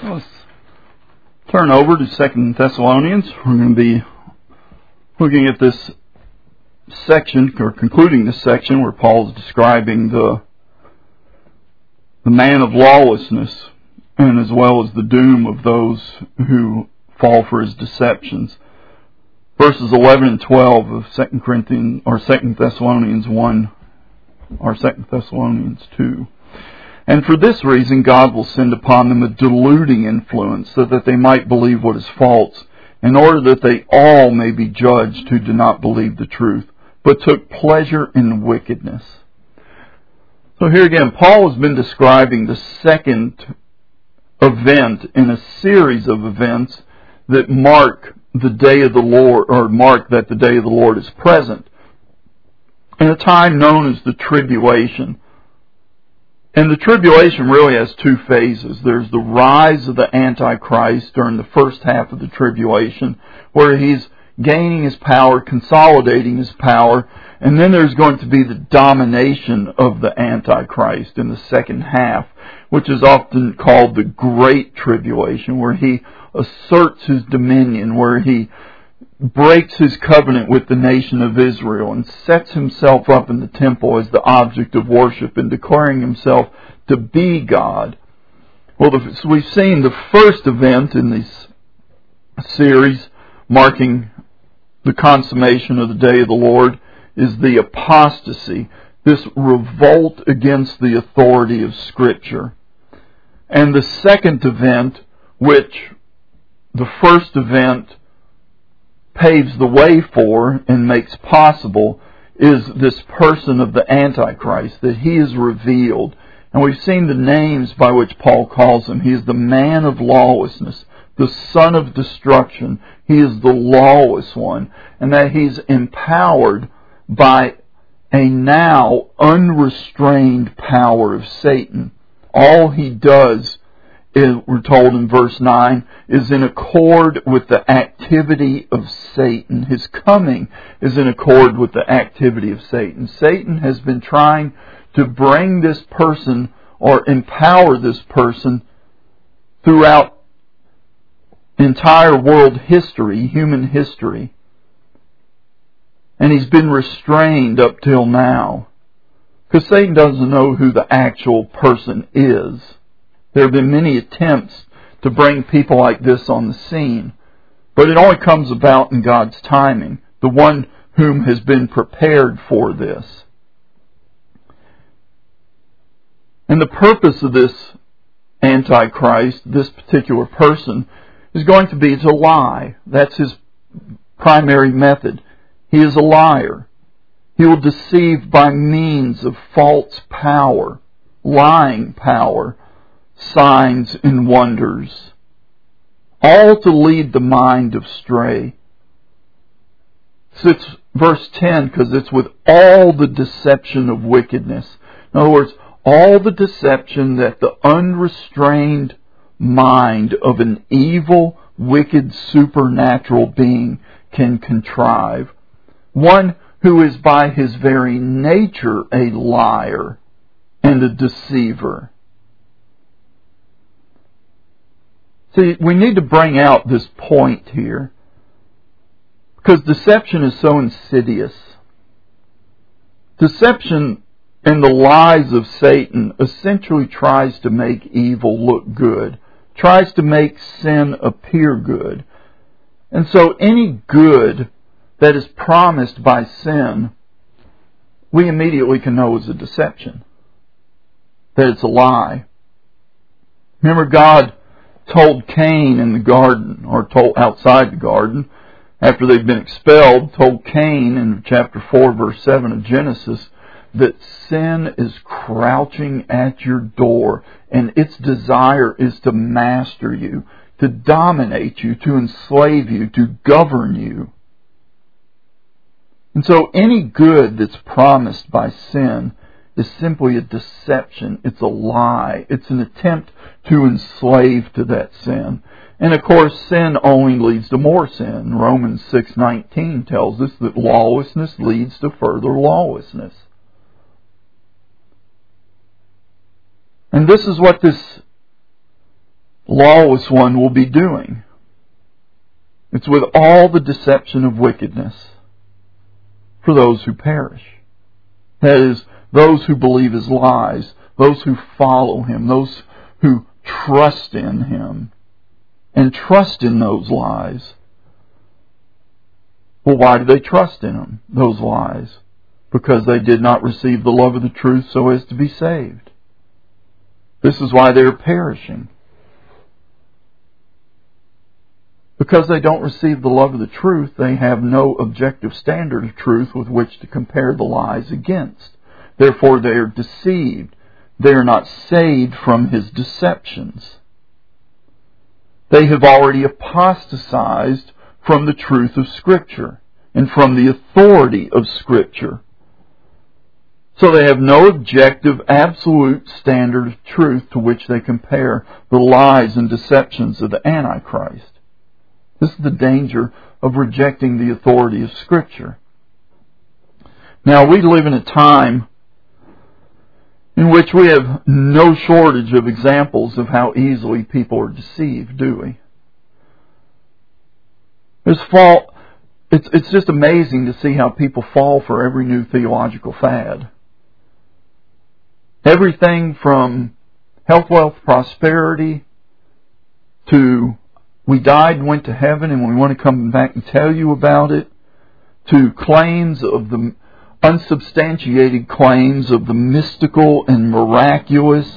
Let's turn over to 2 Thessalonians. We're going to be looking at this section, or concluding this section, where Paul is describing the man of lawlessness, and as well as the doom of those who fall for his deceptions. Verses 11 and 12 of 2 Thessalonians 1, or 2 Thessalonians 2. And for this reason God will send upon them a deluding influence, so that they might believe what is false, in order that they all may be judged who do not believe the truth, but took pleasure in wickedness. So here again, Paul has been describing the second event in a series of events that mark the day of the Lord, or mark that the day of the Lord is present, in a time known as the tribulation. And the tribulation really has two phases. There's the rise of the Antichrist during the first half of the tribulation, where he's gaining his power, consolidating his power, and then there's going to be the domination of the Antichrist in the second half, which is often called the Great Tribulation, where he asserts his dominion, where he breaks his covenant with the nation of Israel and sets himself up in the temple as the object of worship and declaring himself to be God. Well, we've seen the first event in this series marking the consummation of the day of the Lord is the apostasy, this revolt against the authority of Scripture. And the second event, which the first event paves the way for and makes possible, is this person of the Antichrist, that he is revealed. And we've seen the names by which Paul calls him. He is the man of lawlessness, the son of destruction. He is the lawless one. And that he's empowered by a now unrestrained power of Satan. All he does, we're told in verse 9, is in accord with the activity of Satan. His coming is in accord with the activity of Satan. Satan has been trying to bring this person or empower this person throughout entire world history, human history. And he's been restrained up till now. Because Satan doesn't know who the actual person is. There have been many attempts to bring people like this on the scene, but it only comes about in God's timing, the one whom has been prepared for this. And the purpose of this Antichrist, this particular person, is going to be to lie. That's his primary method. He is a liar. He will deceive by means of false power, lying power, signs and wonders, all to lead the mind astray. So it's verse 10, because it's with all the deception of wickedness. In other words, all the deception that the unrestrained mind of an evil, wicked, supernatural being can contrive. One who is by his very nature a liar and a deceiver. See, we need to bring out this point here, because deception is so insidious. Deception and the lies of Satan essentially tries to make evil look good, tries to make sin appear good. And so any good that is promised by sin, we immediately can know is a deception, that it's a lie. Remember, God told Cain in the garden, or told outside the garden, after they've been expelled, told Cain in chapter 4, verse 7 of Genesis, that sin is crouching at your door, and its desire is to master you, to dominate you, to enslave you, to govern you. And so any good that's promised by sin is simply a deception. It's a lie. It's an attempt to enslave to that sin. And of course, sin only leads to more sin. Romans 6:19 tells us that lawlessness leads to further lawlessness. And this is what this lawless one will be doing. It's with all the deception of wickedness for those who perish. That is, those who believe his lies, those who follow him, those who trust in him and trust in those lies. Well, why do they trust in them, those lies? Because they did not receive the love of the truth so as to be saved. This is why they are perishing. Because they don't receive the love of the truth, they have no objective standard of truth with which to compare the lies against. Therefore, they are deceived. They are not saved from his deceptions. They have already apostatized from the truth of Scripture and from the authority of Scripture. So they have no objective, absolute standard of truth to which they compare the lies and deceptions of the Antichrist. This is the danger of rejecting the authority of Scripture. Now, we live in a time in which we have no shortage of examples of how easily people are deceived, do we? It's just amazing to see how people fall for every new theological fad. Everything from health, wealth, prosperity to we died and went to heaven and we want to come back and tell you about it, to claims of the unsubstantiated claims of the mystical and miraculous,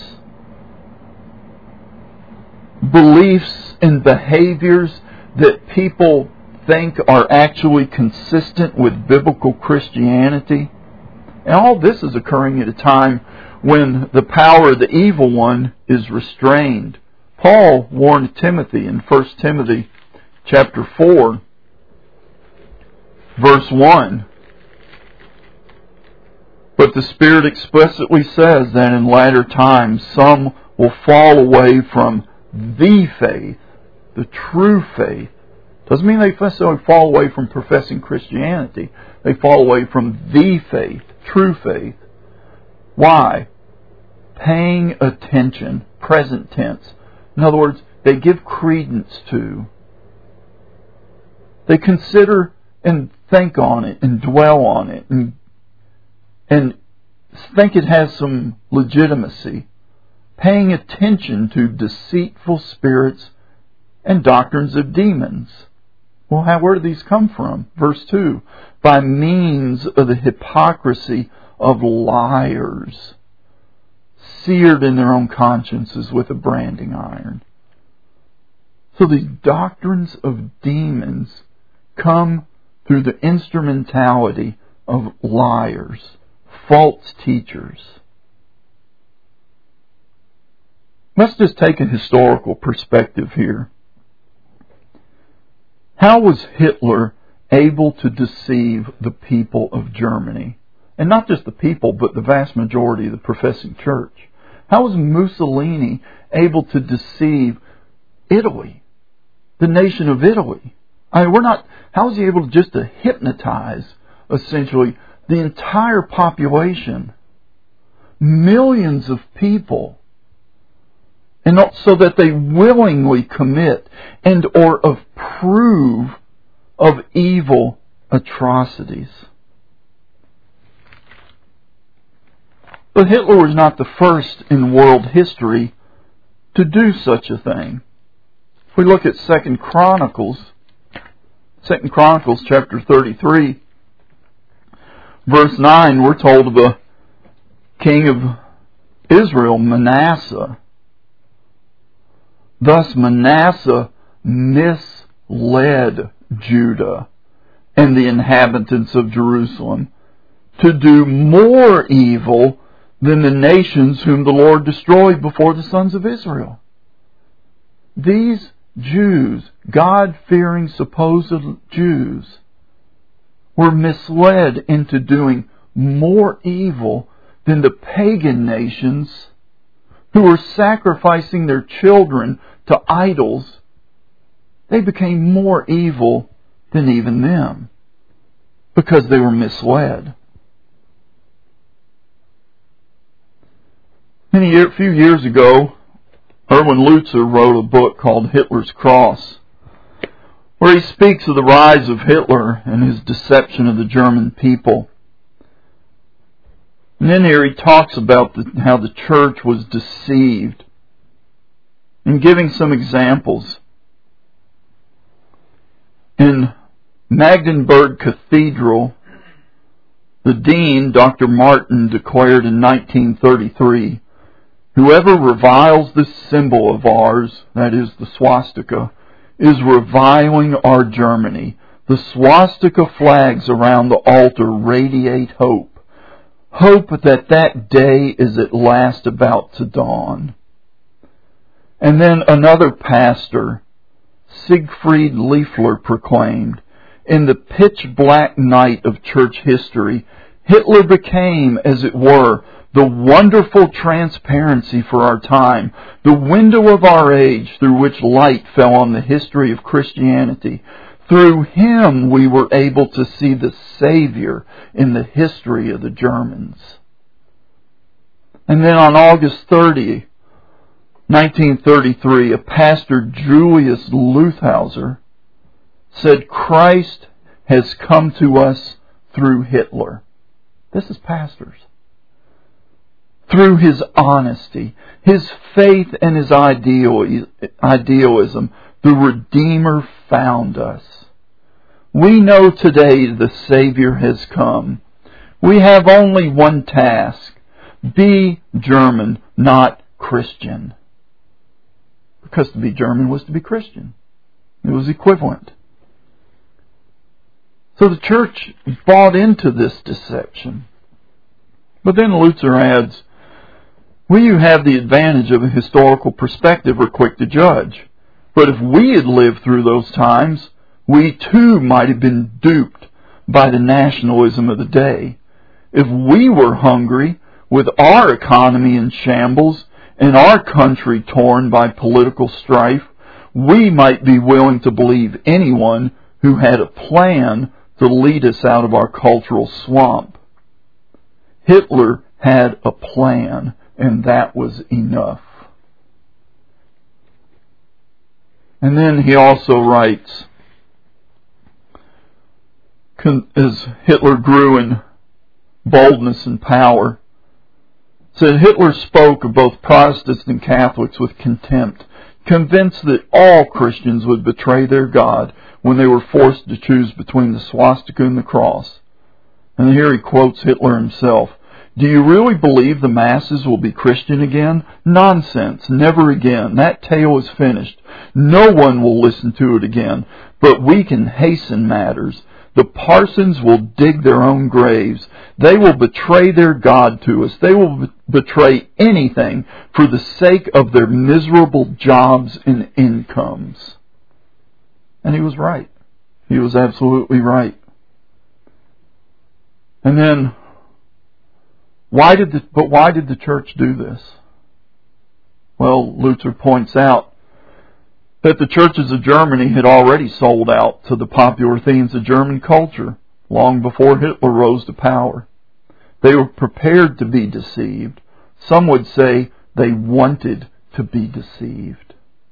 beliefs and behaviors that people think are actually consistent with biblical Christianity. And all this is occurring at a time when the power of the evil one is restrained. Paul warned Timothy in 1 Timothy chapter 4, verse 1. But the Spirit explicitly says that in latter times some will fall away from the faith, the true faith. Doesn't mean they necessarily fall away from professing Christianity. They fall away from the faith, true faith. Why? Paying attention, present tense. In other words, they give credence to. They consider and think on it and dwell on it and think it has some legitimacy. Paying attention to deceitful spirits and doctrines of demons. Well, where do these come from? Verse 2, by means of the hypocrisy of liars, seared in their own consciences with a branding iron. So these doctrines of demons come through the instrumentality of liars, false teachers. Let's just take a historical perspective here. How was Hitler able to deceive the people of Germany? And not just the people, but the vast majority of the professing church. How was Mussolini able to deceive Italy, the nation of Italy? How was he able just to hypnotize, essentially, the entire population, millions of people, and so that they willingly commit and or approve of evil atrocities? But Hitler was not the first in world history to do such a thing. If we look at 2 Chronicles chapter 33, verse 9, we're told of a king of Israel, Manasseh. Thus Manasseh misled Judah and the inhabitants of Jerusalem to do more evil than the nations whom the Lord destroyed before the sons of Israel. These Jews, God-fearing supposed Jews, were misled into doing more evil than the pagan nations who were sacrificing their children to idols. They became more evil than even them because they were misled. A few years ago, Erwin Lutzer wrote a book called Hitler's Cross, where he speaks of the rise of Hitler and his deception of the German people. And in here he talks about how the church was deceived, and giving some examples. In Magdeburg Cathedral, the dean, Dr. Martin, declared in 1933, "Whoever reviles this symbol of ours, that is the swastika, is reviling our Germany. The swastika flags around the altar radiate hope. Hope that that day is at last about to dawn." And then another pastor, Siegfried Liefler, proclaimed, "In the pitch-black night of church history, Hitler became, as it were, the wonderful transparency for our time, the window of our age through which light fell on the history of Christianity. Through him we were able to see the Savior in the history of the Germans." And then on August 30, 1933, a pastor, Julius Leuthauser, said, "Christ has come to us through Hitler." This is pastors. "Through his honesty, his faith, and his idealism, the Redeemer found us. We know today the Savior has come. We have only one task: be German, not Christian." Because to be German was to be Christian. It was equivalent. So the church bought into this deception. But then Lutzer adds, "We who have the advantage of a historical perspective are quick to judge. But if we had lived through those times, we too might have been duped by the nationalism of the day. If we were hungry, with our economy in shambles, and our country torn by political strife, we might be willing to believe anyone who had a plan to lead us out of our cultural swamp. Hitler had a plan, and that was enough." And then he also writes, as Hitler grew in boldness and power, said, "Hitler spoke of both Protestants and Catholics with contempt, convinced that all Christians would betray their God when they were forced to choose between the swastika and the cross." And here he quotes Hitler himself. "Do you really believe the masses will be Christian again? Nonsense, never again. That tale is finished. No one will listen to it again. But we can hasten matters. The parsons will dig their own graves. They will betray their God to us. They will betray anything for the sake of their miserable jobs and incomes." And he was right. He was absolutely right. And then, why did the church do this? Well, Lutzer points out that the churches of Germany had already sold out to the popular themes of German culture long before Hitler rose to power. They were prepared to be deceived. Some would say they wanted to be deceived.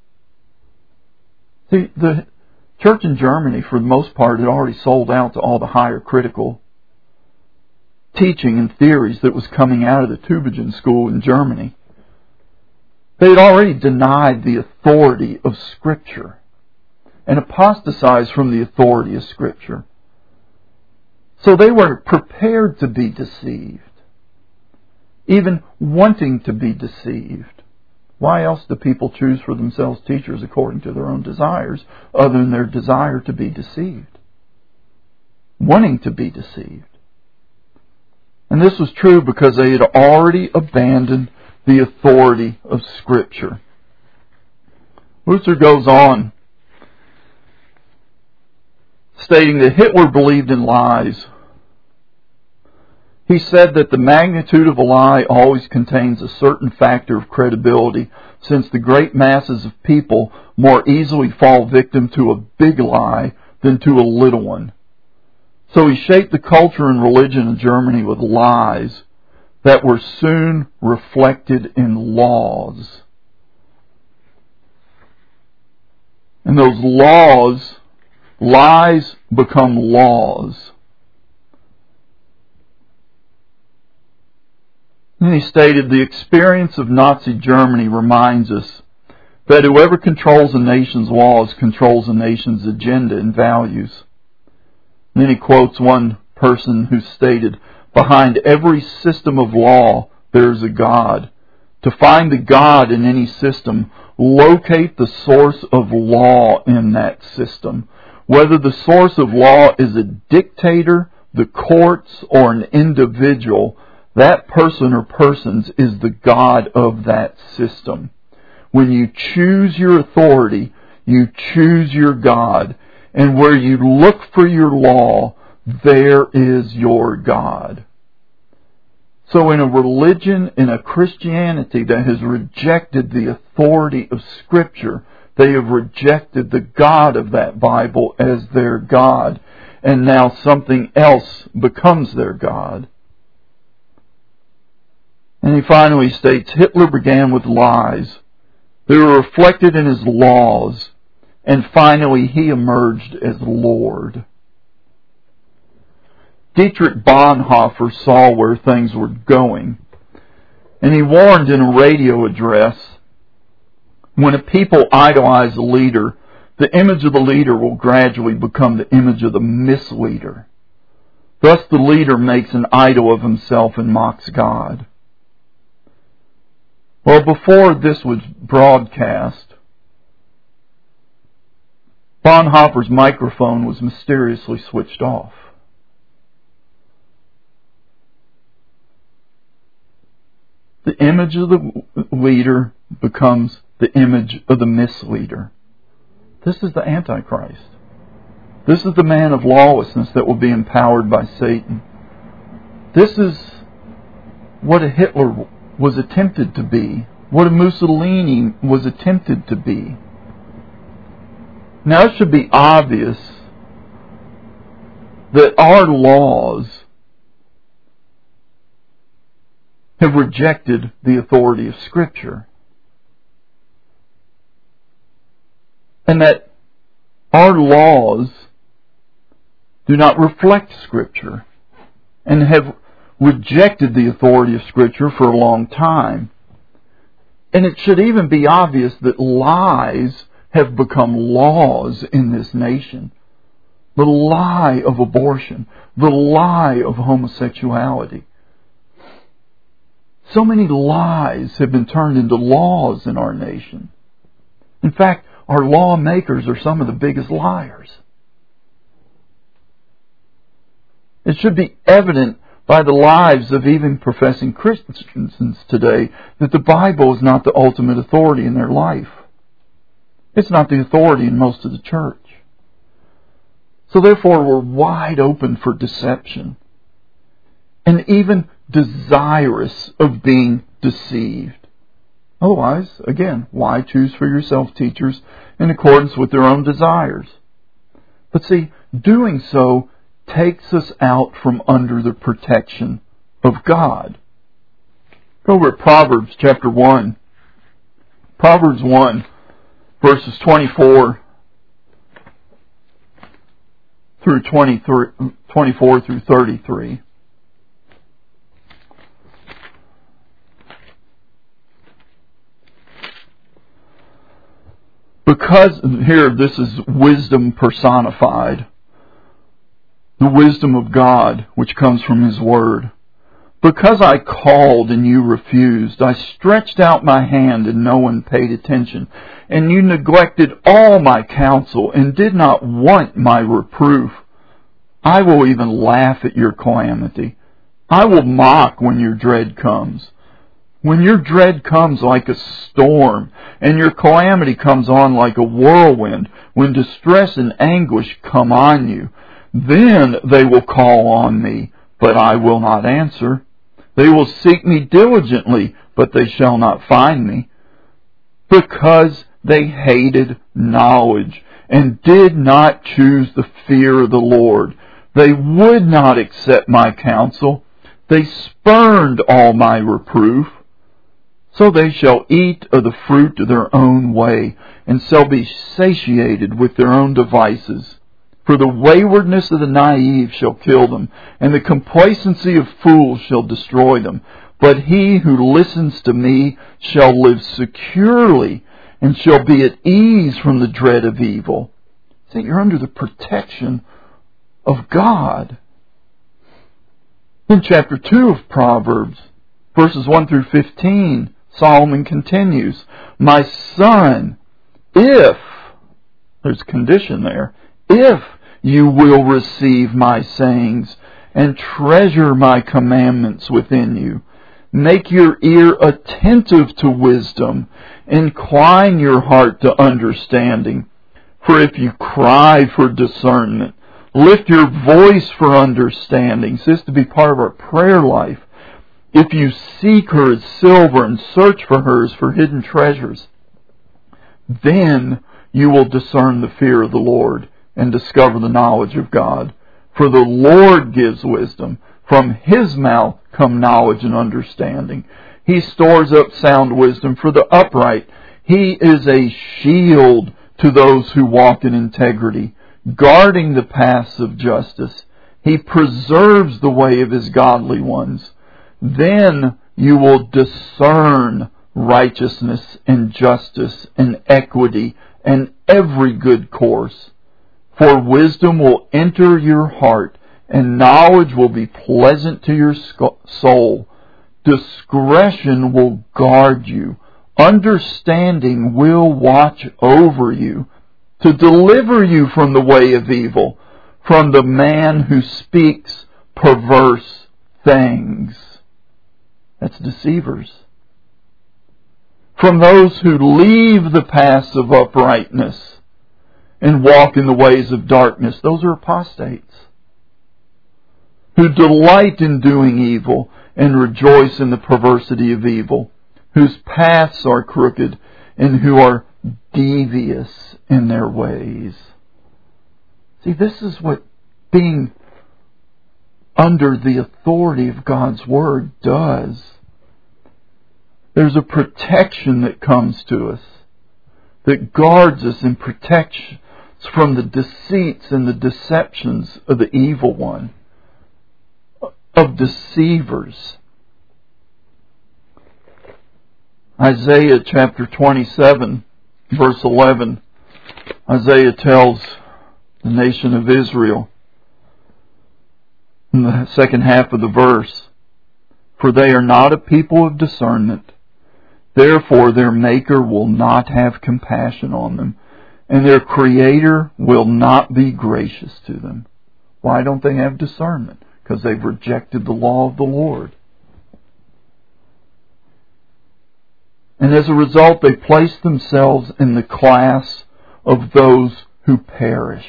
See, the church in Germany, for the most part, had already sold out to all the higher critical teaching and theories that was coming out of the Tübingen school in Germany. They had already denied the authority of Scripture and apostatized from the authority of Scripture. So they were prepared to be deceived, even wanting to be deceived. Why else do people choose for themselves teachers according to their own desires, other than their desire to be deceived? Wanting to be deceived. And this was true because they had already abandoned the authority of Scripture. Lutzer goes on, stating that Hitler believed in lies. He said that the magnitude of a lie always contains a certain factor of credibility, since the great masses of people more easily fall victim to a big lie than to a little one. So he shaped the culture and religion of Germany with lies that were soon reflected in laws. And those lies become laws. And he stated, the experience of Nazi Germany reminds us that whoever controls a nation's laws controls a nation's agenda and values. And then he quotes one person who stated, behind every system of law there is a God. To find the God in any system, locate the source of law in that system. Whether the source of law is a dictator, the courts, or an individual, that person or persons is the God of that system. When you choose your authority, you choose your God. And where you look for your law, there is your God. So in a religion, in a Christianity that has rejected the authority of Scripture, they have rejected the God of that Bible as their God. And now something else becomes their God. And he finally states, Hitler began with lies. They were reflected in his laws. And finally he emerged as Lord. Dietrich Bonhoeffer saw where things were going. And he warned in a radio address, when a people idolize a leader, the image of the leader will gradually become the image of the misleader. Thus the leader makes an idol of himself and mocks God. Well, before this was broadcast, Bonhoeffer's microphone was mysteriously switched off. The image of the leader becomes the image of the misleader. This is the Antichrist. This is the man of lawlessness that will be empowered by Satan. This is what a Hitler was attempted to be, what a Mussolini was attempted to be. Now it should be obvious that our laws have rejected the authority of Scripture. And that our laws do not reflect Scripture and have rejected the authority of Scripture for a long time. And it should even be obvious that lies have become laws in this nation. The lie of abortion, the lie of homosexuality. So many lies have been turned into laws in our nation. In fact, our lawmakers are some of the biggest liars. It should be evident by the lives of even professing Christians today that the Bible is not the ultimate authority in their life. It's not the authority in most of the church. So therefore we're wide open for deception and even desirous of being deceived. Otherwise, again, why choose for yourself teachers in accordance with their own desires? But see, doing so takes us out from under the protection of God. Go over to Proverbs chapter 1. Proverbs 1, verses 24 through 24 through 33. Because, here, this is wisdom personified. The wisdom of God, which comes from His Word. Because I called and you refused, I stretched out my hand and no one paid attention, and you neglected all my counsel and did not want my reproof. I will even laugh at your calamity. I will mock when your dread comes. When your dread comes like a storm, and your calamity comes on like a whirlwind, when distress and anguish come on you, then they will call on me, but I will not answer. They will seek me diligently, but they shall not find me, because they hated knowledge and did not choose the fear of the Lord. They would not accept my counsel. They spurned all my reproof. So they shall eat of the fruit of their own way, and shall be satiated with their own devices. For the waywardness of the naive shall kill them, and the complacency of fools shall destroy them. But he who listens to me shall live securely, and shall be at ease from the dread of evil. See, you're under the protection of God. In chapter 2 of Proverbs, verses 1 through 15, Solomon continues, My son, if, there's a condition there, if you will receive my sayings and treasure my commandments within you, make your ear attentive to wisdom, incline your heart to understanding. For if you cry for discernment, lift your voice for understanding. So this is to be part of our prayer life. If you seek her as silver and search for her as for hidden treasures, then you will discern the fear of the Lord and discover the knowledge of God. For the Lord gives wisdom. From his mouth come knowledge and understanding. He stores up sound wisdom for the upright. He is a shield to those who walk in integrity, guarding the paths of justice. He preserves the way of his godly ones. Then you will discern righteousness and justice and equity and every good course. For wisdom will enter your heart, and knowledge will be pleasant to your soul. Discretion will guard you. Understanding will watch over you, to deliver you from the way of evil, from the man who speaks perverse things. That's deceivers. From those who leave the paths of uprightness and walk in the ways of darkness. Those are apostates. Who delight in doing evil and rejoice in the perversity of evil. Whose paths are crooked and who are devious in their ways. See, this is what being under the authority of God's Word does. There's a protection that comes to us that guards us and protects from the deceits and the deceptions of the evil one, of deceivers. Isaiah chapter 27, verse 11, Isaiah tells the nation of Israel, in the second half of the verse, For they are not a people of discernment, therefore their Maker will not have compassion on them, and their Creator will not be gracious to them. Why don't they have discernment? Because they've rejected the law of the Lord. And as a result, they place themselves in the class of those who perish.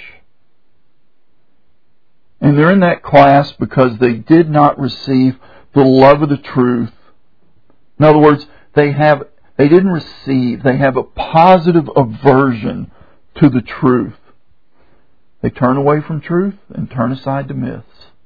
And they're in that class because they did not receive the love of the truth. In other words, they have a positive aversion to the truth. They turn away from truth and turn aside to myths.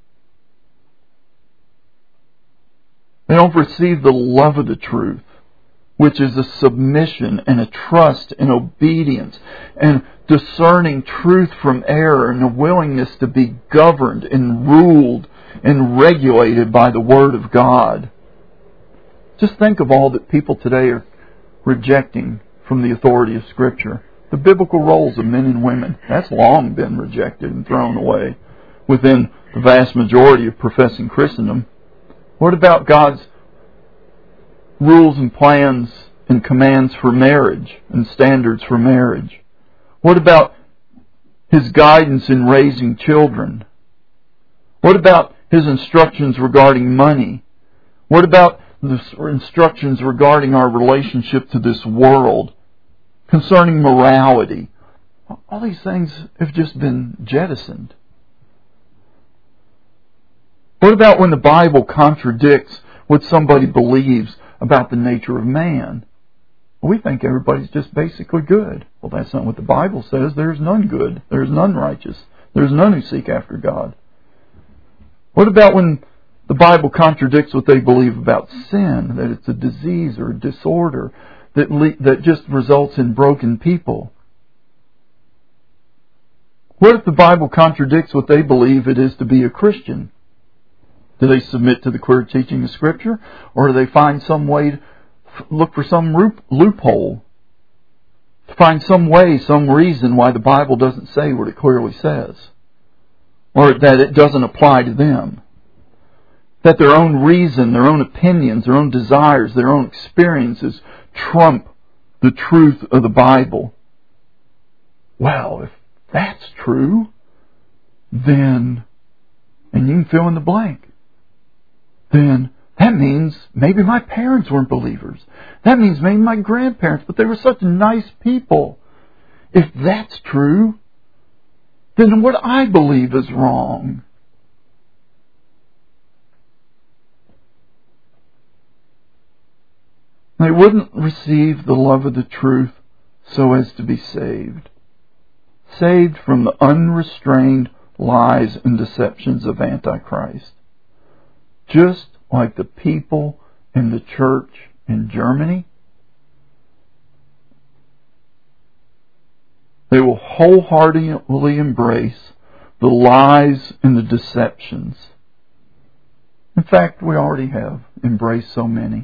They don't receive the love of the truth, which is a submission and a trust and obedience and discerning truth from error and a willingness to be governed and ruled and regulated by the Word of God. Just think of all that people today are rejecting from the authority of Scripture. The biblical roles of men and women, that's long been rejected and thrown away within the vast majority of professing Christendom. What about God's rules and plans and commands for marriage and standards for marriage? What about His guidance in raising children? What about His instructions regarding money? What about the instructions regarding our relationship to this world? Concerning morality? All these things have just been jettisoned. What about when the Bible contradicts what somebody believes about the nature of man? We think everybody's just basically good. Well, that's not what the Bible says. There's none good. There's none righteous. There's none who seek after God. What about when the Bible contradicts what they believe about sin, that it's a disease or a disorder, that just results in broken people? What if the Bible contradicts what they believe it is to be a Christian? Do they submit to the clear teaching of Scripture? Or do they find some way, look for some loophole, to find some way, some reason why the Bible doesn't say what it clearly says? Or that it doesn't apply to them? That their own reason, their own opinions, their own desires, their own experiences trump the truth of the Bible? Well, if that's true, then, and you can fill in the blank, then that means maybe my parents weren't believers. That means maybe my grandparents, but they were such nice people. If that's true, then what I believe is wrong. They wouldn't receive the love of the truth so as to be saved. Saved from the unrestrained lies and deceptions of Antichrist. Just like the people in the church in Germany, they will wholeheartedly embrace the lies and the deceptions. In fact, we already have embraced so many.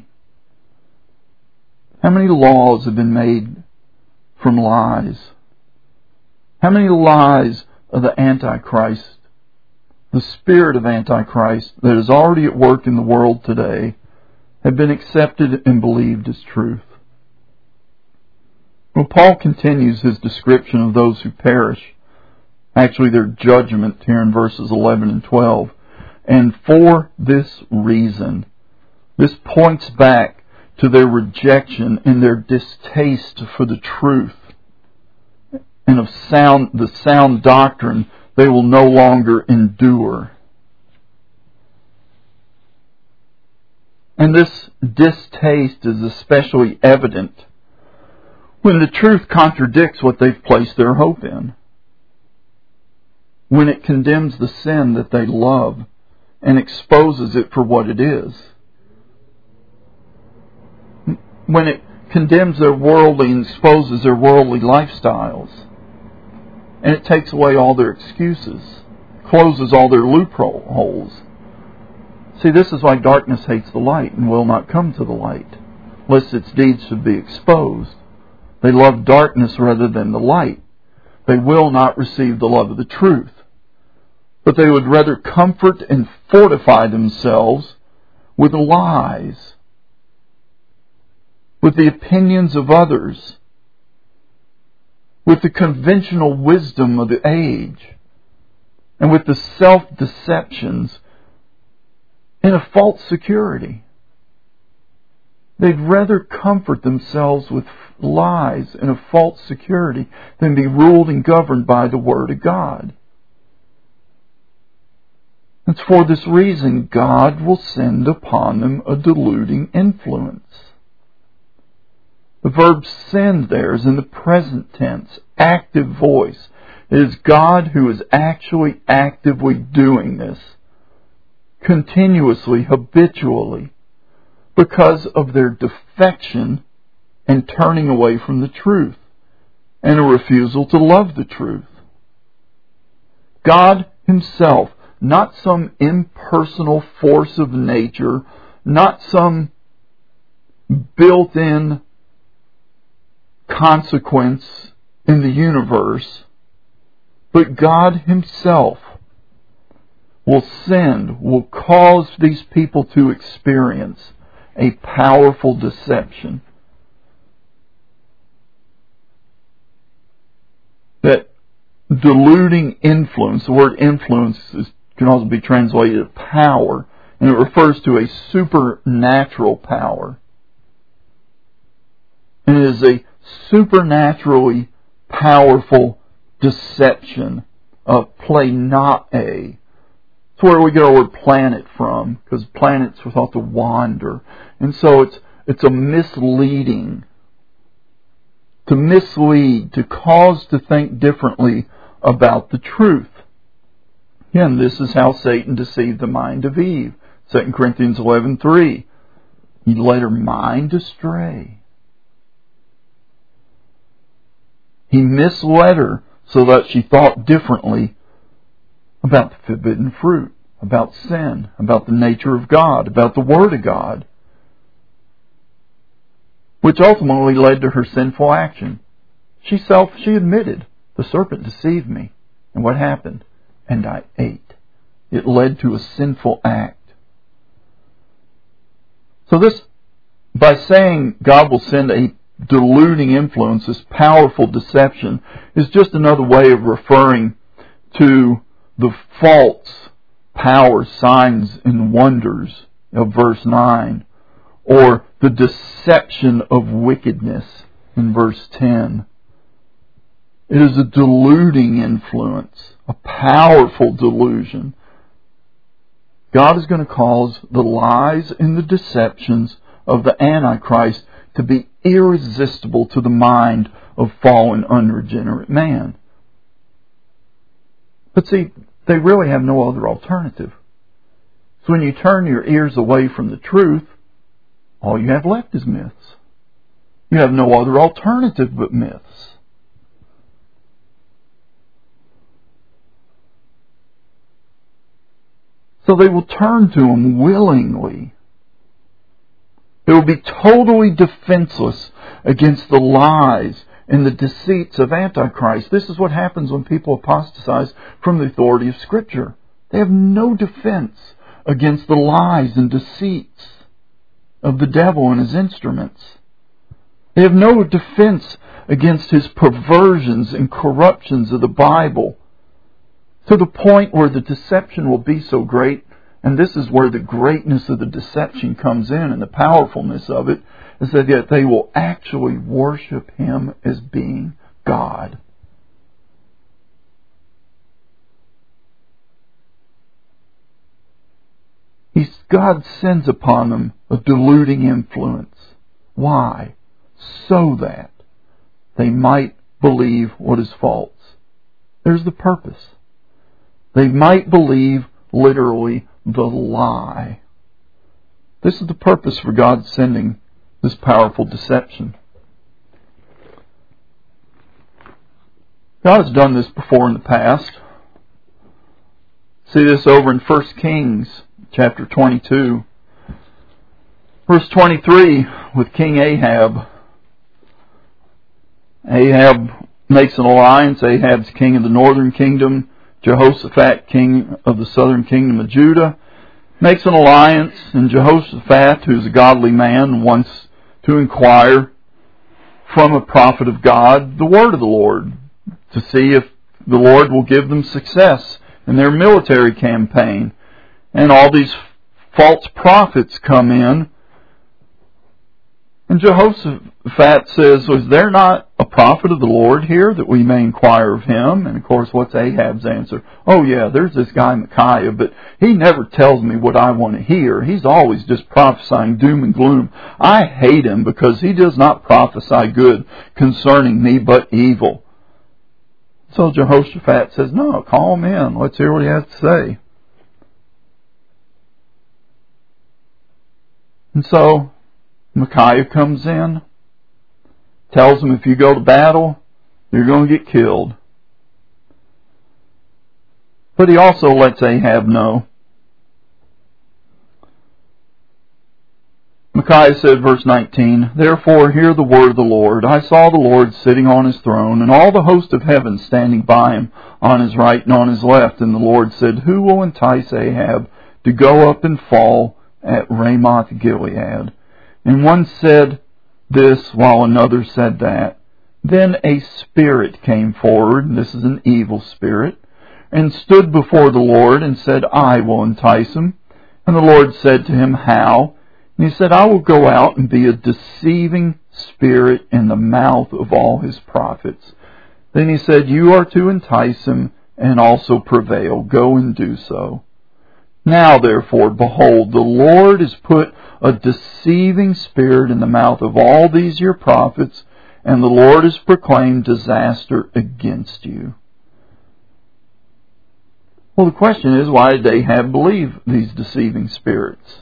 How many laws have been made from lies? How many lies of the Antichrist, the spirit of Antichrist that is already at work in the world today, have been accepted and believed as truth? Well, Paul continues his description of those who perish, actually their judgment here in verses 11 and 12. And for this reason, this points back to their rejection and their distaste for the truth and of the sound doctrine they will no longer endure. And this distaste is especially evident when the truth contradicts what they've placed their hope in. When it condemns the sin that they love and exposes it for what it is. When it condemns their worldly and exposes their worldly lifestyles. And it takes away all their excuses, closes all their loopholes. See, this is why darkness hates the light and will not come to the light, lest its deeds should be exposed. They love darkness rather than the light. They will not receive the love of the truth. But they would rather comfort and fortify themselves with lies, with the opinions of others, with the conventional wisdom of the age, and with the self-deceptions in a false security. They'd rather comfort themselves with lies and a false security than be ruled and governed by the Word of God. It's for this reason God will send upon them a deluding influence. The verb send there is in the present tense, active voice. It is God who is actually actively doing this, continuously, habitually, because of their defection and turning away from the truth, and a refusal to love the truth. God Himself, not some impersonal force of nature, not some built-in consequence in the universe, but God Himself will cause these people to experience a powerful deception. That deluding influence, the word influence can also be translated power, and it refers to a supernatural power. And it is a supernaturally powerful deception of planete. It's where we get our word planet from, because planets were thought to wander. And so it's a misleading, to mislead, to cause to think differently about the truth. Again, this is how Satan deceived the mind of Eve. 2 Corinthians 11:3. He led her mind astray. He misled her so that she thought differently about the forbidden fruit, about sin, about the nature of God, about the Word of God, which ultimately led to her sinful action. She admitted, the serpent deceived me. And what happened? And I ate. It led to a sinful act. So this, by saying God will send a deluding influence, this powerful deception, is just another way of referring to the false power, signs, and wonders of verse 9, or the deception of wickedness in verse 10. It is a deluding influence, a powerful delusion. God is going to cause the lies and the deceptions of the Antichrist to be irresistible to the mind of fallen, unregenerate man. But see, they really have no other alternative. So when you turn your ears away from the truth, all you have left is myths. You have no other alternative but myths. So they will turn to Him willingly. They will be totally defenseless against the lies and the deceits of Antichrist. This is what happens when people apostatize from the authority of Scripture. They have no defense against the lies and deceits of the devil and his instruments. They have no defense against his perversions and corruptions of the Bible, to the point where the deception will be so great, and this is where the greatness of the deception comes in and the powerfulness of it, is that they will actually worship Him as being God. God sends upon them a deluding influence. Why? So that they might believe what is false. There's the purpose. They might believe literally the lie. This is the purpose for God sending this powerful deception. God has done this before in the past. See this over in 1 Kings chapter 22. Verse 23 with King Ahab. Ahab makes an alliance. Ahab's king of the northern kingdom. Jehoshaphat, king of the southern kingdom of Judah, makes an alliance. And Jehoshaphat, who's a godly man, wants to inquire from a prophet of God the word of the Lord, to see if the Lord will give them success in their military campaign. And all these false prophets come in. And Jehoshaphat says, "Is there not a prophet of the Lord here that we may inquire of him?" And of course, what's Ahab's answer? "Oh yeah, there's this guy Micaiah, but he never tells me what I want to hear. He's always just prophesying doom and gloom. I hate him because he does not prophesy good concerning me, but evil." So Jehoshaphat says, "No, call him in. Let's hear what he has to say." And so Micaiah comes in, tells him if you go to battle, you're going to get killed. But he also lets Ahab know. Micaiah said, verse 19, "Therefore hear the word of the Lord. I saw the Lord sitting on his throne, and all the host of heaven standing by him on his right and on his left. And the Lord said, Who will entice Ahab to go up and fall at Ramoth Gilead?" And one said this while another said that. Then a spirit came forward, and this is an evil spirit, and stood before the Lord and said, "I will entice him." And the Lord said to him, "How?" And he said, "I will go out and be a deceiving spirit in the mouth of all his prophets." Then he said, "You are to entice him and also prevail. Go and do so. Now therefore, behold, the Lord has put a deceiving spirit in the mouth of all these your prophets, and the Lord has proclaimed disaster against you." Well, the question is, why did Ahab believe these deceiving spirits?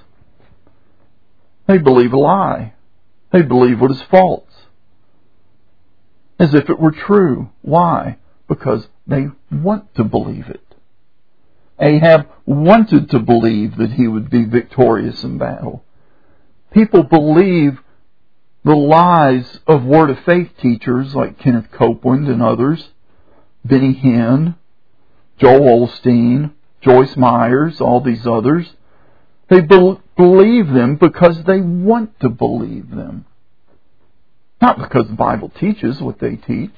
They believe a lie. They believe what is false. as if it were true. Why? Because they want to believe it. Ahab wanted to believe that he would be victorious in battle. People believe the lies of Word of Faith teachers like Kenneth Copeland and others, Benny Hinn, Joel Osteen, Joyce Myers, all these others. They believe them because they want to believe them. Not because the Bible teaches what they teach.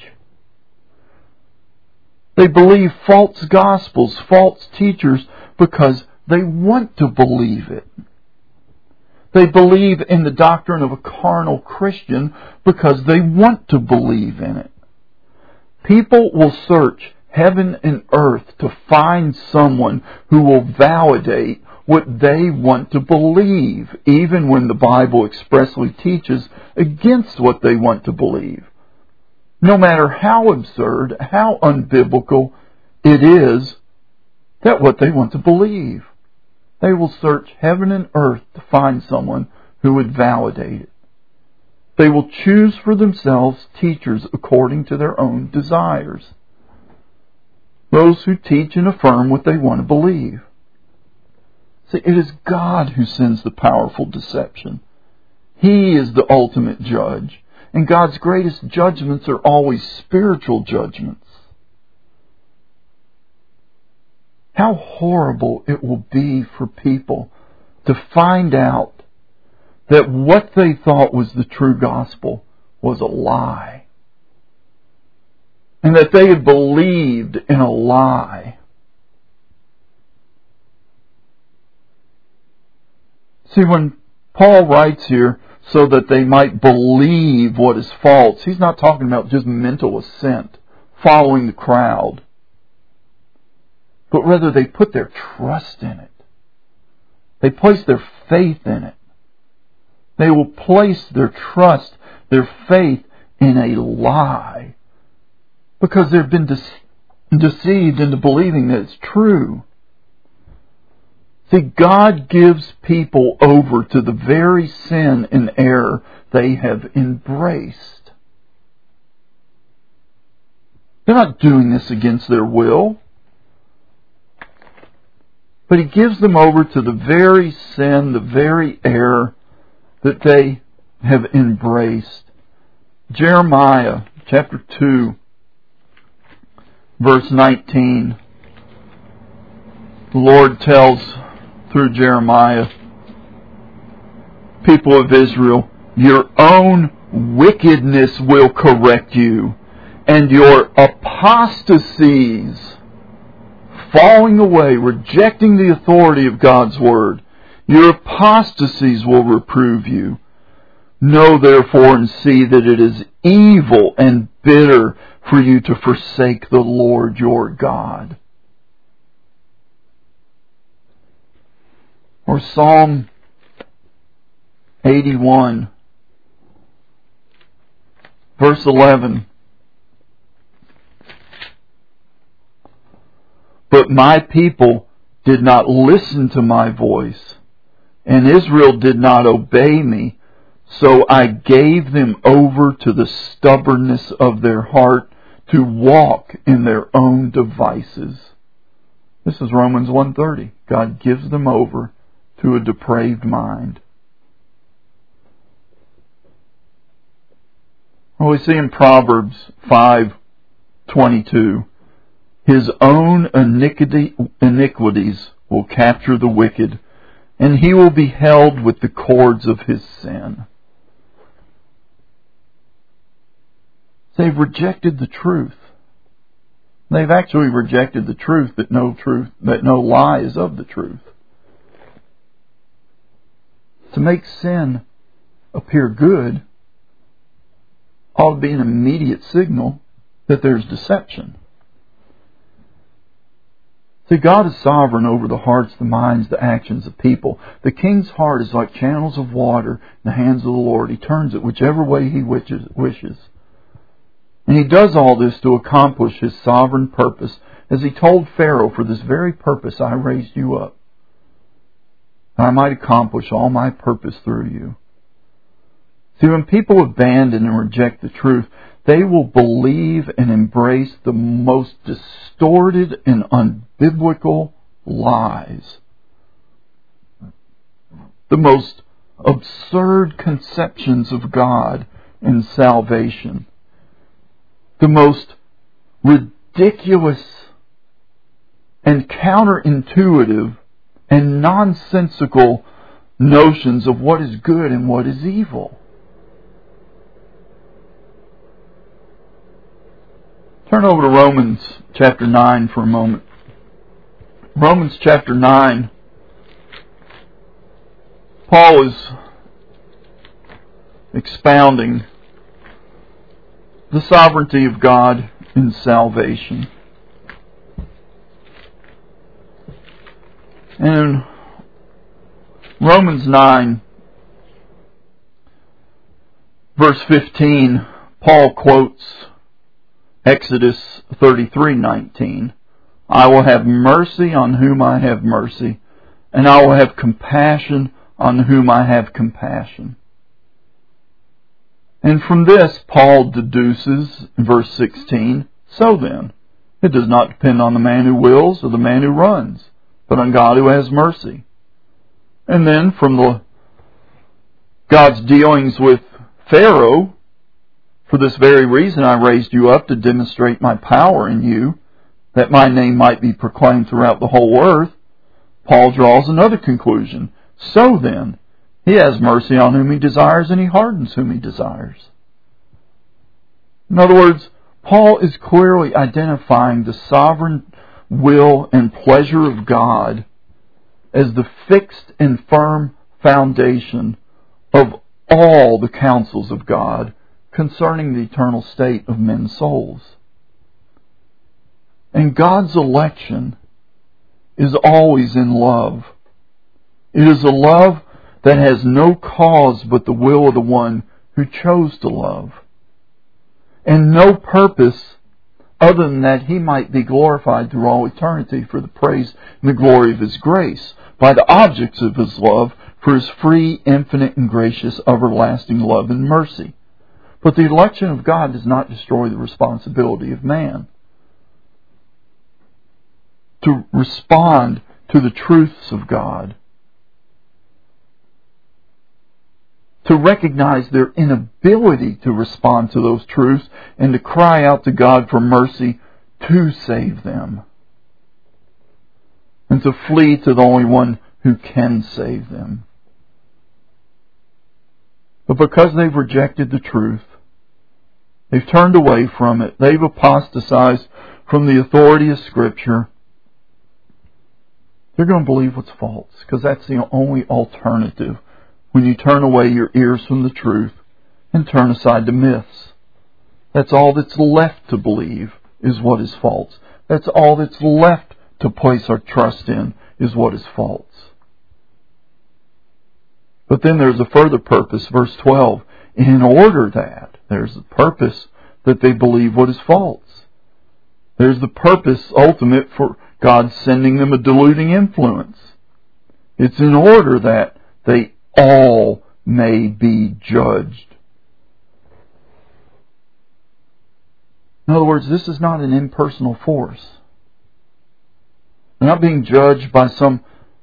They believe false gospels, false teachers, because they want to believe it. They believe in the doctrine of a carnal Christian because they want to believe in it. People will search heaven and earth to find someone who will validate what they want to believe, even when the Bible expressly teaches against what they want to believe. No matter how absurd, how unbiblical it is, that what they want to believe. They will search heaven and earth to find someone who would validate it. They will choose for themselves teachers according to their own desires. Those who teach and affirm what they want to believe. See, it is God who sends the powerful deception. He is the ultimate judge. And God's greatest judgments are always spiritual judgments. How horrible it will be for people to find out that what they thought was the true gospel was a lie. And that they had believed in a lie. See, when Paul writes here, so that they might believe what is false, he's not talking about just mental assent, following the crowd. But rather they put their trust in it. They place their faith in it. They will place their trust, their faith in a lie. Because they've been deceived into believing that it's true. See, God gives people over to the very sin and error they have embraced. They're not doing this against their will. But He gives them over to the very sin, the very error that they have embraced. Jeremiah chapter 2, verse 19. The Lord tells through Jeremiah, people of Israel, your own wickedness will correct you, and your apostasies, falling away, rejecting the authority of God's Word, your apostasies will reprove you. Know therefore and see that it is evil and bitter for you to forsake the Lord your God. Or Psalm 81, verse 11. But my people did not listen to my voice, and Israel did not obey me, so I gave them over to the stubbornness of their heart to walk in their own devices. This is Romans 1:30. God gives them over to a depraved mind. Well, we see in Proverbs 5:22, his own iniquities will capture the wicked, and he will be held with the cords of his sin. They've rejected the truth. They've actually rejected the truth that no lie is of the truth. To make sin appear good ought to be an immediate signal that there's deception. See, God is sovereign over the hearts, the minds, the actions of people. The king's heart is like channels of water in the hands of the Lord. He turns it whichever way He wishes. And He does all this to accomplish His sovereign purpose. As He told Pharaoh, for this very purpose I raised you up, that I might accomplish all my purpose through you. See, when people abandon and reject the truth, they will believe and embrace the most distorted and unbiblical lies, the most absurd conceptions of God and salvation, the most ridiculous and counterintuitive and nonsensical notions of what is good and what is evil. Turn over to Romans chapter 9 for a moment. Romans chapter 9, Paul is expounding the sovereignty of God in salvation. And in Romans 9, verse 15, Paul quotes Exodus 33:19. I will have mercy on whom I have mercy, and I will have compassion on whom I have compassion. And from this, Paul deduces, in verse 16, so then, it does not depend on the man who wills or the man who runs, but on God who has mercy. And then from God's dealings with Pharaoh, for this very reason I raised you up to demonstrate my power in you, that my name might be proclaimed throughout the whole earth, Paul draws another conclusion. So then, he has mercy on whom he desires, and he hardens whom he desires. In other words, Paul is clearly identifying the sovereign will and pleasure of God as the fixed and firm foundation of all the counsels of God concerning the eternal state of men's souls. And God's election is always in love. It is a love that has no cause but the will of the one who chose to love, and no purpose other than that he might be glorified through all eternity for the praise and the glory of his grace, by the objects of his love, for his free, infinite, and gracious, everlasting love and mercy. But the election of God does not destroy the responsibility of man to respond to the truths of God, to recognize their inability to respond to those truths, and to cry out to God for mercy to save them, and to flee to the only one who can save them. But because they've rejected the truth, they've turned away from it, they've apostatized from the authority of Scripture, they're going to believe what's false, because that's the only alternative when you turn away your ears from the truth and turn aside to myths. That's all that's left to believe is what is false. That's all that's left to place our trust in is what is false. But then there's a further purpose, verse 12. In order that, there's the purpose that they believe what is false. There's the purpose ultimate for God sending them a deluding influence. It's in order that they all may be judged. In other words, this is not an impersonal force. They're not being judged by some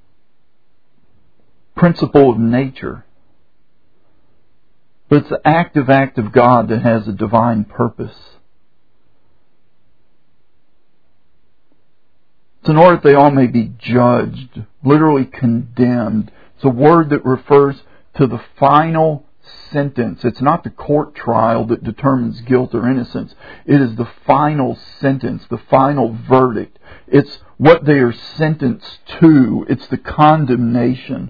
principle of nature. But it's the active act of God that has a divine purpose. It's in order that they all may be judged, literally condemned. It's a word that refers to the final sentence. It's not the court trial that determines guilt or innocence. It is the final sentence, the final verdict. It's what they are sentenced to. It's the condemnation.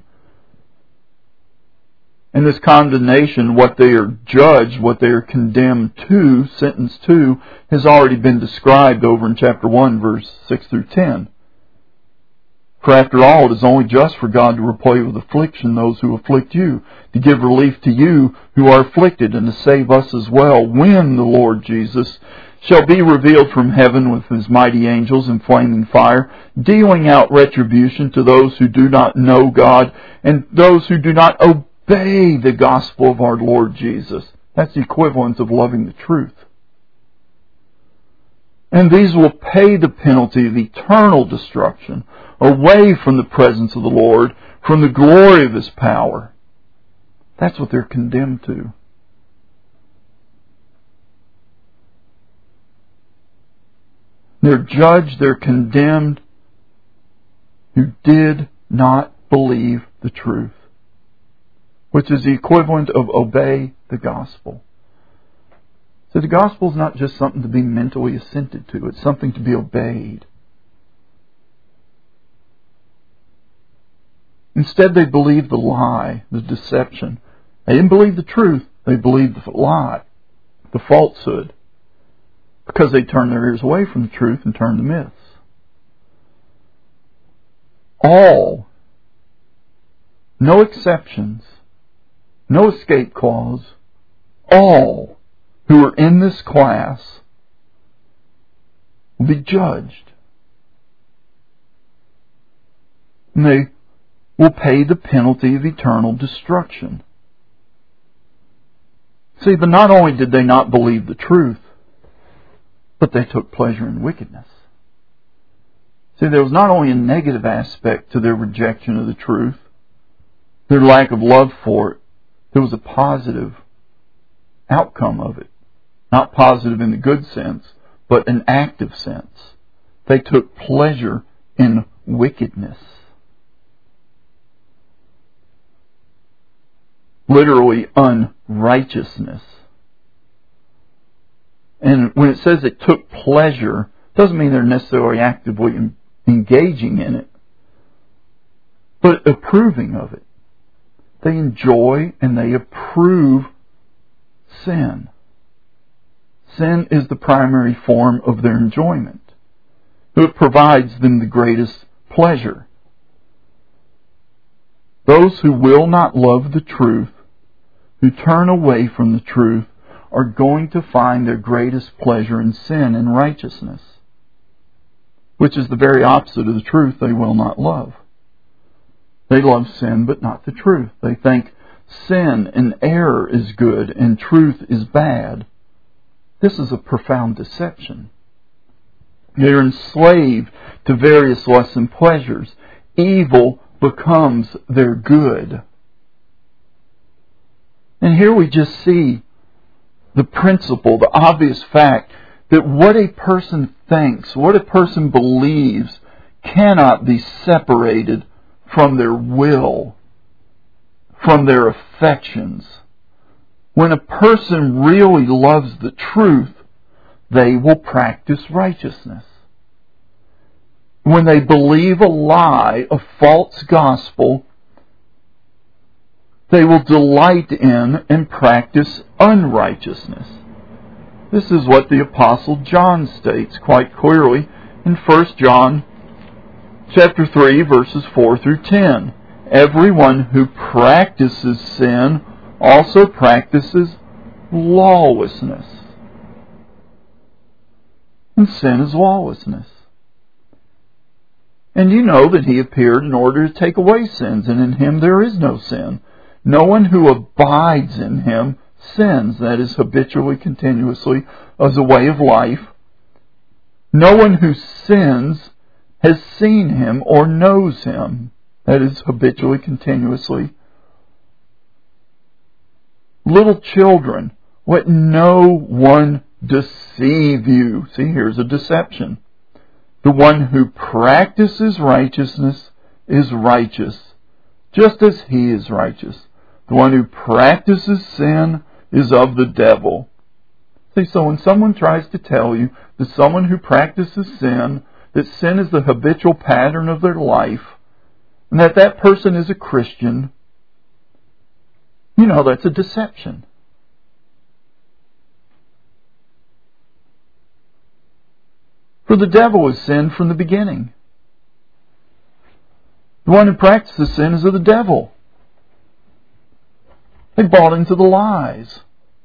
And this condemnation, what they are judged, what they are condemned to, sentenced to, has already been described over in chapter 1, verse 6 through 10. For after all, it is only just for God to repay with affliction those who afflict you, to give relief to you who are afflicted, and to save us as well, when the Lord Jesus shall be revealed from heaven with his mighty angels in flaming fire, dealing out retribution to those who do not know God, and those who do not obey the gospel of our Lord Jesus. That's the equivalent of loving the truth. And these will pay the penalty of eternal destruction, away from the presence of the Lord, from the glory of His power. That's what they're condemned to. They're judged, they're condemned, who did not believe the truth, which is the equivalent of obey the gospel. So the gospel is not just something to be mentally assented to, it's something to be obeyed. Instead, they believed the lie, the deception. They didn't believe the truth, they believed the lie, the falsehood, because they turned their ears away from the truth and turned to myths. All, no exceptions, no escape clause, all who are in this class will be judged. And they will pay the penalty of eternal destruction. See, but not only did they not believe the truth, but they took pleasure in wickedness. See, there was not only a negative aspect to their rejection of the truth, their lack of love for it, there was a positive outcome of it. Not positive in the good sense, but an active sense. They took pleasure in wickedness. Literally, unrighteousness. And when it says it took pleasure, it doesn't mean they're necessarily actively engaging in it, but approving of it. They enjoy and they approve sin. Sin is the primary form of their enjoyment. It provides them the greatest pleasure. Those who will not love the truth, who turn away from the truth, are going to find their greatest pleasure in sin and righteousness, which is the very opposite of the truth they will not love. They love sin but not the truth. They think sin and error is good and truth is bad. This is a profound deception. They are enslaved to various lusts and pleasures. Evil becomes their good. And here we just see the principle, the obvious fact, that what a person thinks, what a person believes, cannot be separated from their will, from their affections. When a person really loves the truth, they will practice righteousness. When they believe a lie, a false gospel, they will delight in and practice unrighteousness. This is what the Apostle John states quite clearly in 1 John chapter 3, verses 4 through 10. Everyone who practices sin also practices lawlessness. And sin is lawlessness. And you know that He appeared in order to take away sins, and in Him there is no sin. No one who abides in Him sins, that is, habitually, continuously, as a way of life. No one who sins has seen Him or knows Him, that is, habitually, continuously. Little children, let no one deceive you. See, here's a deception. The one who practices righteousness is righteous, just as he is righteous. The one who practices sin is of the devil. See, so when someone tries to tell you that someone who practices sin, that sin is the habitual pattern of their life, and that that person is a Christian, you know that's a deception. For the devil is sin from the beginning. The one who practices sin is of the devil. They bought into the lies.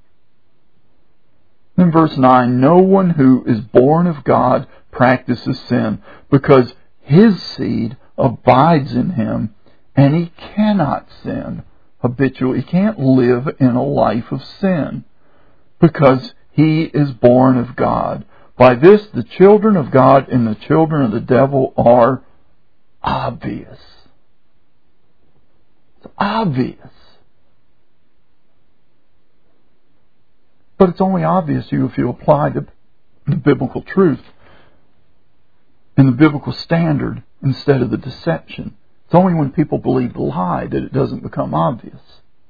In verse 9, no one who is born of God practices sin, because his seed abides in him, and he cannot sin habitually. He can't live in a life of sin, because he is born of God. By this the children of God and the children of the devil are obvious. It's obvious. But it's only obvious to you if you apply the biblical truth and the biblical standard instead of the deception. It's only when people believe the lie that it doesn't become obvious.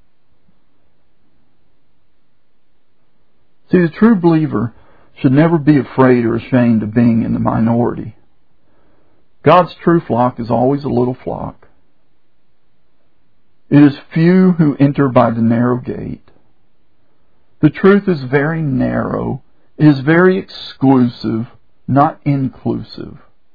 See, the true believer should never be afraid or ashamed of being in the minority. God's true flock is always a little flock. It is few who enter by the narrow gate. The truth is very narrow. It is very exclusive, not inclusive.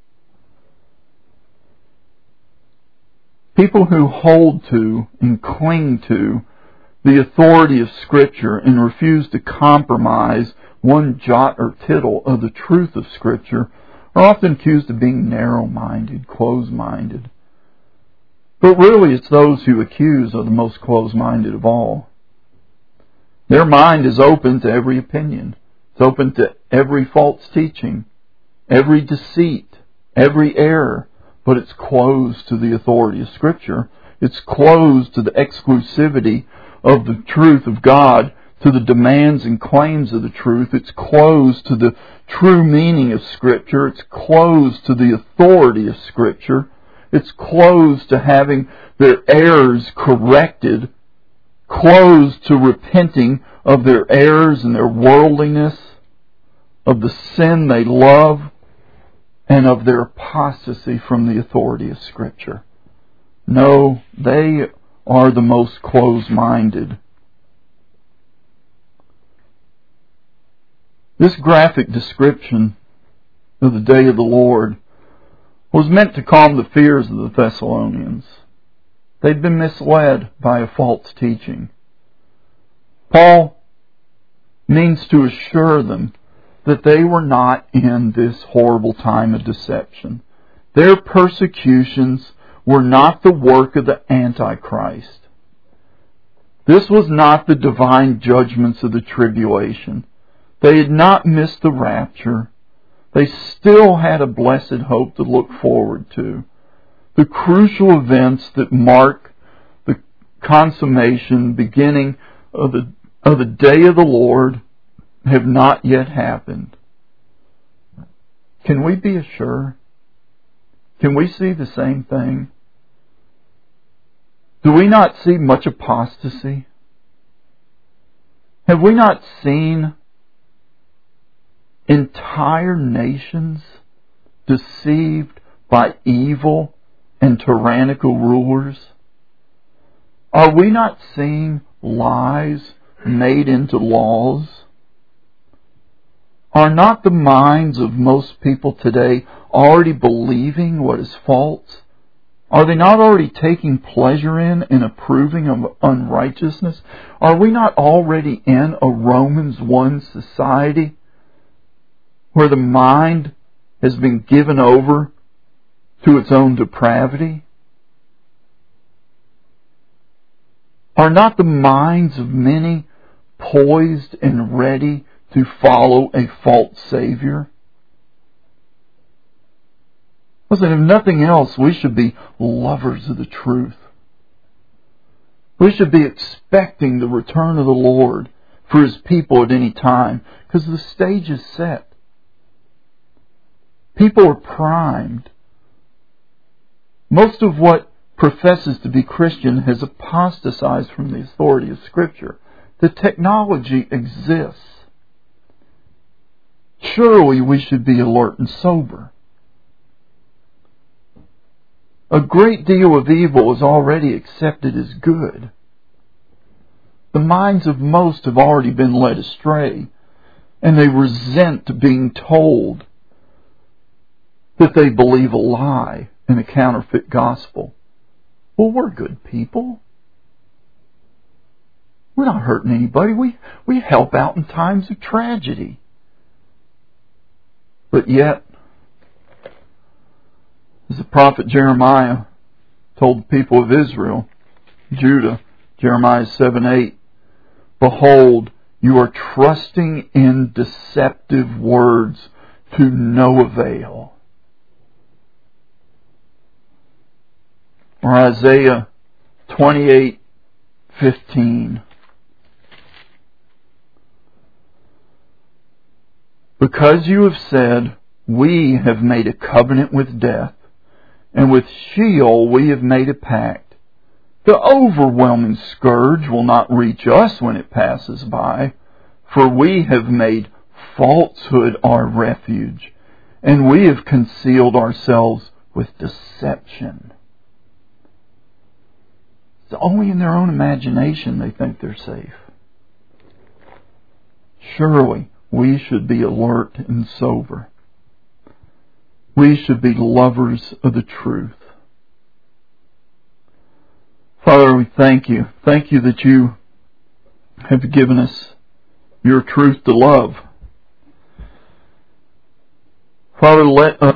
People who hold to and cling to the authority of Scripture and refuse to compromise one jot or tittle of the truth of Scripture are often accused of being narrow-minded, close-minded. But really it's those who accuse are the most close-minded of all. Their mind is open to every opinion. It's open to every false teaching, every deceit, every error, but it's closed to the authority of Scripture. It's closed to the exclusivity of the truth of God, to the demands and claims of the truth. It's closed to the true meaning of Scripture. It's closed to the authority of Scripture. It's closed to having their errors corrected, closed to repenting of their errors and their worldliness, of the sin they love, and of their apostasy from the authority of Scripture. No, they are the most close-minded. This graphic description of the day of the Lord was meant to calm the fears of the Thessalonians. They'd been misled by a false teaching. Paul means to assure them that they were not in this horrible time of deception. Their persecutions were not the work of the Antichrist. This was not the divine judgments of the tribulation. They had not missed the rapture. They still had a blessed hope to look forward to. The crucial events that mark the consummation, beginning of the day of the Lord, have not yet happened. Can we be assured? Can we see the same thing? Do we not see much apostasy? Have we not seen entire nations deceived by evil and tyrannical rulers? Are we not seeing lies made into laws? Are not the minds of most people today already believing what is false? Are they not already taking pleasure in and approving of unrighteousness? Are we not already in a Romans 1 society where the mind has been given over to its own depravity? Are not the minds of many poised and ready to follow a false Savior? Listen, if nothing else, we should be lovers of the truth. We should be expecting the return of the Lord for His people at any time, because the stage is set. People are primed. Most of what professes to be Christian has apostatized from the authority of Scripture. The technology exists. Surely we should be alert and sober. A great deal of evil is already accepted as good. The minds of most have already been led astray, and they resent being told that they believe a lie and a counterfeit gospel. Well, we're good people. We're not hurting anybody. We help out in times of tragedy. But yet, as the prophet Jeremiah told the people of Israel, Judah, Jeremiah 7:8, "Behold, you are trusting in deceptive words to no avail. Or Isaiah 28:15. Because you have said, we have made a covenant with death, and with Sheol we have made a pact. The overwhelming scourge will not reach us when it passes by, for we have made falsehood our refuge, and we have concealed ourselves with deception. It's only in their own imagination they think they're safe. Surely we should be alert and sober. We should be lovers of the truth. Father, we thank you. Thank you that you have given us your truth to love. Father, let us